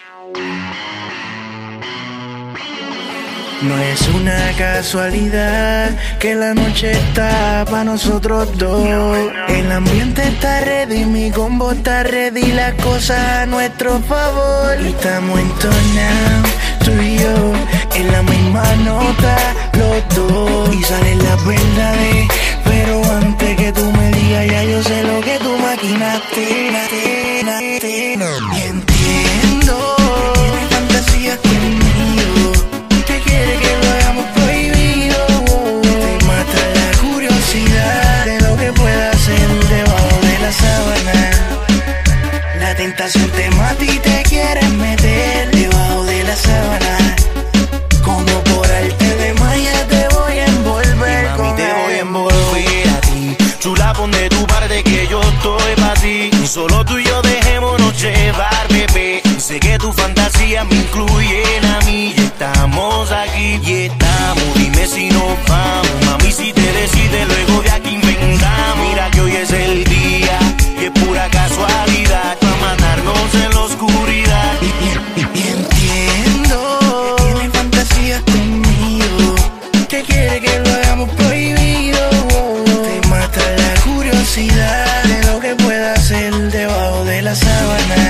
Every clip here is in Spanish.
No es una casualidad que la noche está pa' nosotros dos. El ambiente está ready, mi combo está ready, las cosas a nuestro favor. Y estamos entonados, tú y yo, en la misma nota, los dos. Y salen las verdades, pero antes que tú me digas, ya yo sé lo que tú maquinaste. Y entiendo, tienes fantasías conmigo, que quiere que lo hagamos prohibido. Te mata la curiosidad de lo que pueda hacer debajo de la sábana. La tentación te mata y te quieres meter debajo de la sábana. Como por arte de magia te voy a envolver. Mami, te voy a envolver a ti. Chula, pon de tu parte que yo estoy pa' ti. Solo tú y yo dejémonos llevar, bebé. Sé que tu fantasía me incluyen a mí. Y estamos aquí, y estamos. Dime si nos vamos, mami, si te decides luego de aquí inventamos. Mira que hoy es el día, y es pura casualidad pa' matarnos en la oscuridad. Y entiendo, tienes fantasías conmigo, que quiere que lo hagamos prohibido. Te mata la curiosidad de lo que pueda hacer debajo de la sábana.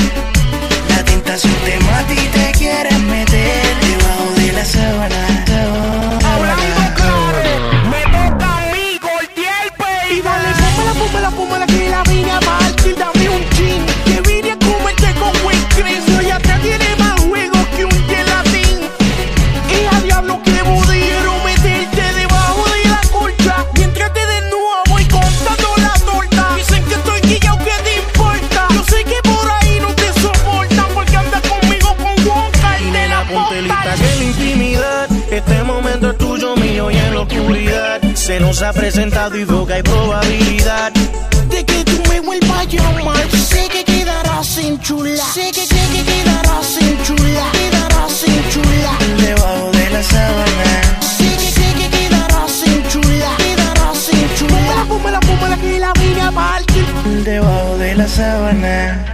La tentación te mata y te quieres meter debajo de la sábana. Hablando claro, me toca a mí, golpear el pay. Y dale, pómela, que la vine a partir. Dame un chin, que vine a comerte con buen creso. Ya te tiene más juego que un gelatín. Y a diablo que pudieron meterte debajo de la colcha. Mientras te desnudo voy contando la torta. Dicen que estoy guillao, ¿qué te importa? Yo sé que por ahí no te soportan, porque andas conmigo con Wonka y de la Ponte lista posta. que la intimidad, este momento es tuyo, mío y en la oscuridad. Se nos ha presentado y veo que hay probabilidad De que tú me vuelvas a llamar. Sé que quedarás sin chula. Sé que quedarás sin chula. Quedarás sin chula. Debajo de la sábana. Sé que quedarás sin chula. Quedarás sin chula. Pómela, que la vine a partir. Debajo de la sábana.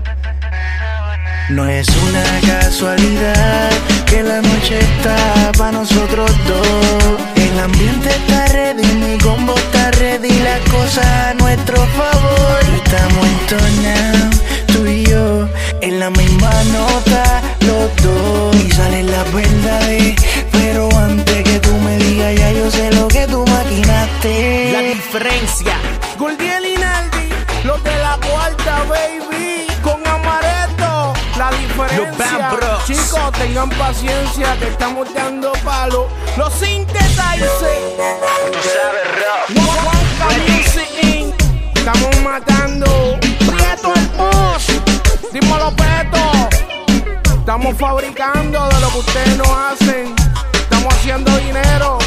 No es una casualidad que la noche está pa' nosotros dos. El ambiente está ready, mi combo está ready, las cosas a nuestro favor. Estamos entonados, tú y yo, en la misma nota, los dos. Y salen las verdades, pero antes que tú me digas, ya yo sé lo que tú maquinaste. la diferencia. Gordiel y Naldi, los de la cuarta, baby. Con Amaretto, la diferencia. Los Bam Bros. Chicos, tengan paciencia que estamos dando palo. Los Synthesizer. Tú sabes, rock. Wonka Music Inc. Estamos matando. Prieto el Boss. Dímelo, Peto. Estamos fabricando de lo que ustedes no hacen. Estamos haciendo dinero.